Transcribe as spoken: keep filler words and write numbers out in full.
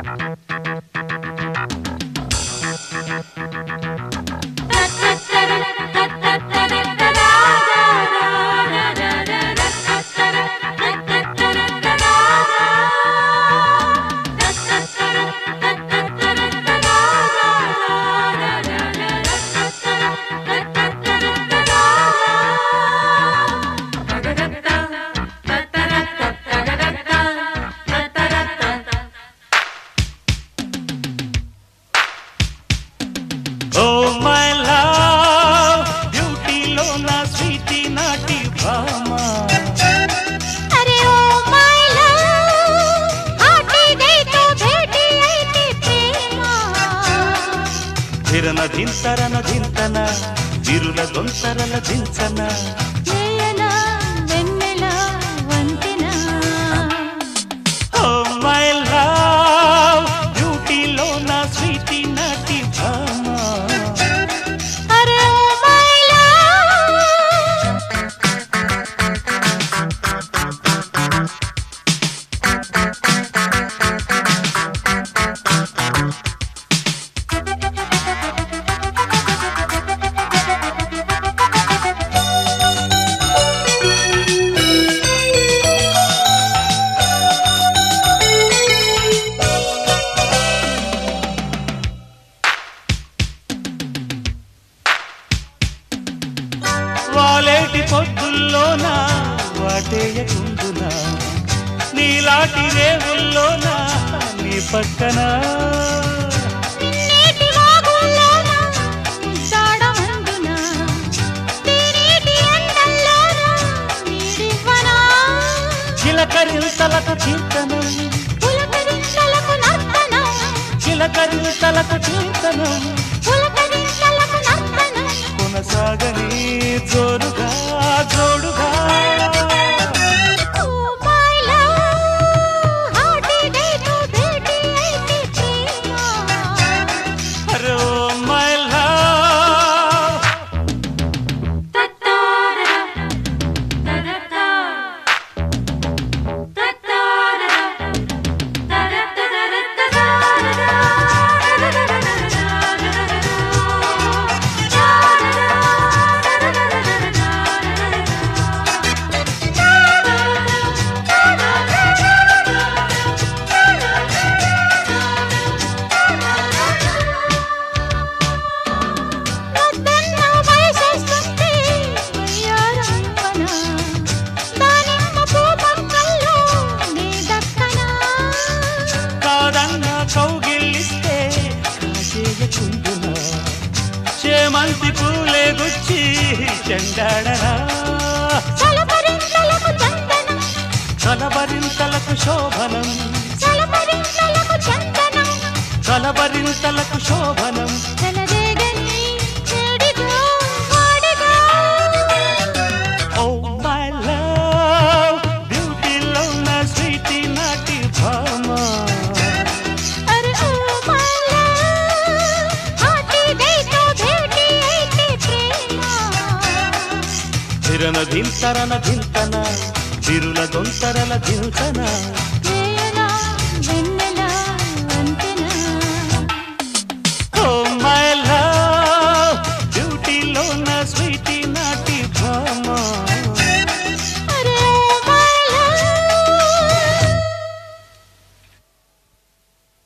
ధిరన ధింతరన ధింతన విరుల దొంతరల ధించన నేయన వెన్నెల వంతెన ఓ my love బ్యూటీలో నా Sweety నాటి భామ అరే ఓ మై లవ్ వాలేటి పొద్దుల్లోనా వాటేయకుందునా నీలాటి రేవుల్లోనా నీ పక్కన నిన్నేటి వాగుల్లోన జాడమందున తీరేటి ఎండల్లోన నీడివ్వనా చిలకరింతలకు కీర్తనం పులకరింతలకు నర్తనం చిలకరింతలకు కీర్తనం పులకరింతలకు నర్తనం కొనసాగని జోరుగా జోడుగా ఓ మై లవ్ హార్టీ డేతో భేటీ అయితే ప్రేమ అరే ఓ మై లవ్ తత్తారా తరతా తత్తారా వద్దన్న వయసేస్తుంది వయ్యారంపన దానిమ్మ పూపంకల్లో నీ దక్కన కాదన్న కౌగిలిస్తే కాసేయకుందునా చేమంతి పూలే గుచ్చి చెండాడనా చలపరింతలకు చందనం కలబరింతలకు శోభనం చలపరింతలకు చందనం కలబరింతలకు శోభనం చలరేగని చెడిగా వాడిగా ఓ మై లవ్ బ్యూటీలో నా స్వీటీ నాటి భామ అరే ఓ మై లవ్ హార్టీ డేతో భేటీ అయితే ప్రేమ ధిరన ధింతరన ధింతన చిరుల దొంతరల ధింతన